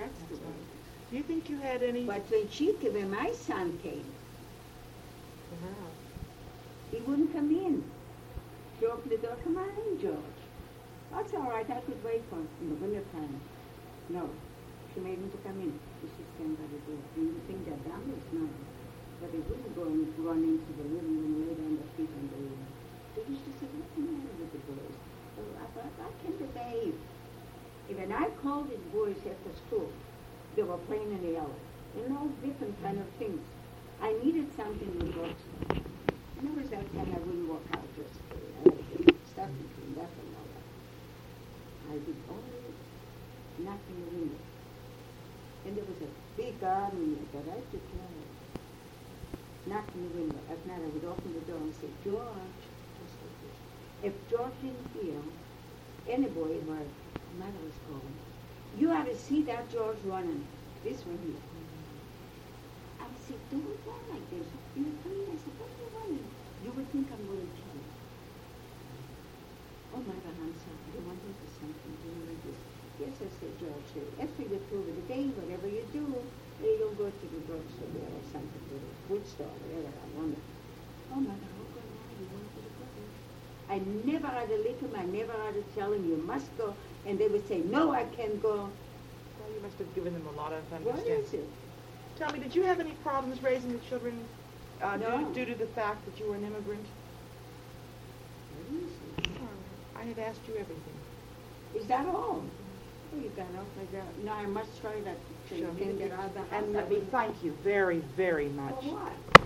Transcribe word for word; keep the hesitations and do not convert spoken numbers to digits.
That's the way. Do you think you had any? But when she, when my son came, Wow. he wouldn't come in. She opened the door, come on in, George. That's all right, I could wait for him in the winter time. No, she made him to come in. He should stand by the door. Do you think that that was nice? But he wouldn't go and run into the living room, lay down the feet on the room. They used to say, what's the matter with the boys? So I thought, I can behave. When I called his boys after school, they were playing in the alley. You know, different kind of things. I needed something to go to. And it was that time I wouldn't walk out just for it. I had to stuff between that and all that. I would only knock in the window. And there was a big garden that I took care of. Knock in the window. At night I would open the door and say, George, just like this. If George didn't hear, any boy where mother was calling, you ought to see that George running. This one here. I would say, don't run like this. You would come in, I said, what are you running? You would think I'm going to kill you. Oh, mother, I'm sorry. You want to do something? Do you want to do this? Yes, I said, George, after you're through with the game, whatever you do, you'll go to the drugstore there or something, to the food store, whatever, I wonder. Oh, mother, how good are you? You want to go there? I never had to lick him. I never had to tell him, you must go. And they would say, no, I can't go. Well, you must have given them a lot of What understanding. is it? Tell me, did you have any problems raising the children uh, No. due, due to the fact that you were an immigrant? What is it? Oh, I had asked you everything. Is that all? Oh, you got off like that. No, I must try that so you Sure. can get out of the house. And let me thank you very, very much. For what?